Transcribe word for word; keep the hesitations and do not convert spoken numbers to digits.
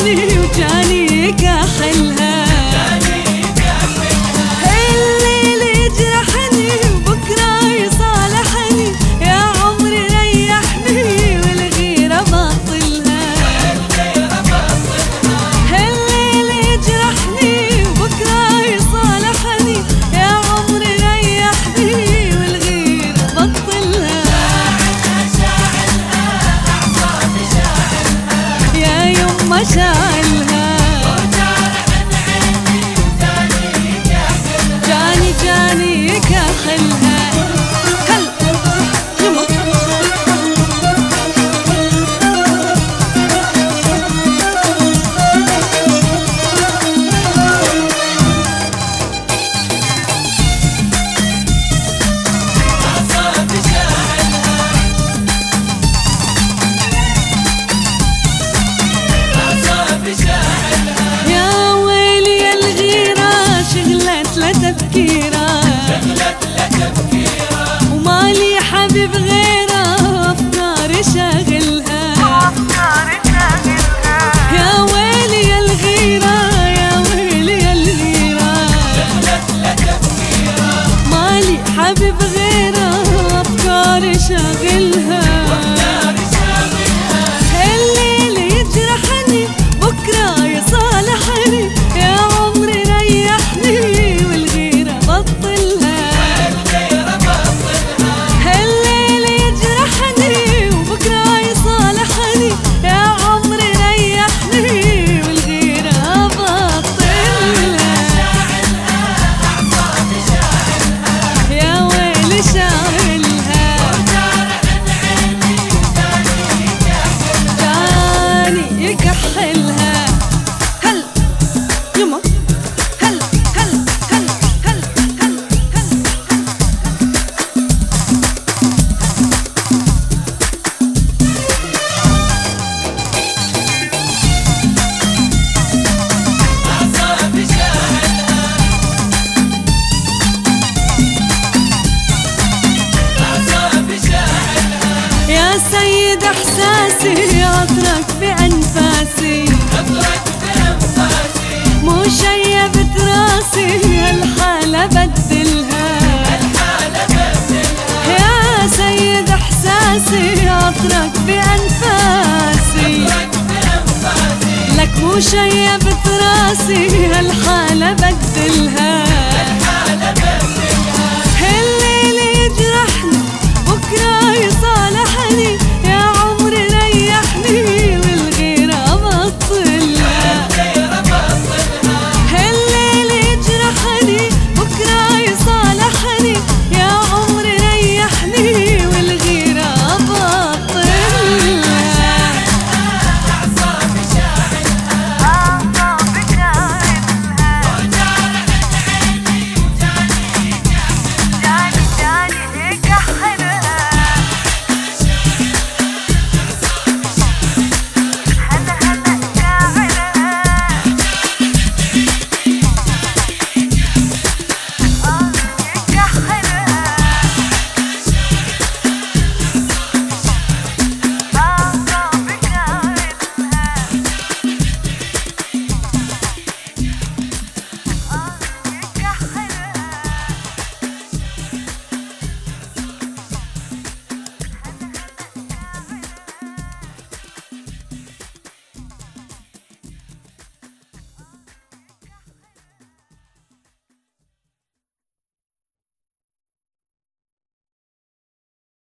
يجرحني وجاني يكحلها. الليل يجرحني وبكرة يصالحني، يا عمري ريحني والغيرة باطلها. الليل يجرحني وبكرة يصالحني، يا عمري ريحني والغيرة باطلها. يا يما شاعلها جاني جاني يكحلها. هل يما يا ويلي يا الغيرة شغلت لا تفكيرة، ومالي حبيب غيره أفكاري شاغلها. يا ويلي يا الغيرة يا ويلي يا الغيرة، مالي حبيب غيره أفكاري شاغلها. الليل يجرحني بكرة يصالحني، يا عمري ريحني والغيرة بطلها. الليل يجرحني وبكرة يصالحني، يا عمري ريحني والغيرة بطلها. يا ويلي شاغلها جاني يكحلها. هل يما هل هل هل هل هل هل يا سيد احساسي عطرك بانفاسي، مو شيبت راسي هالحالة بدلها. يا سيد احساسي عطرك بانفاسي، لك مو شيبت راسي هالحالة بدلها. الليل يجرحني بكرة يصالحني،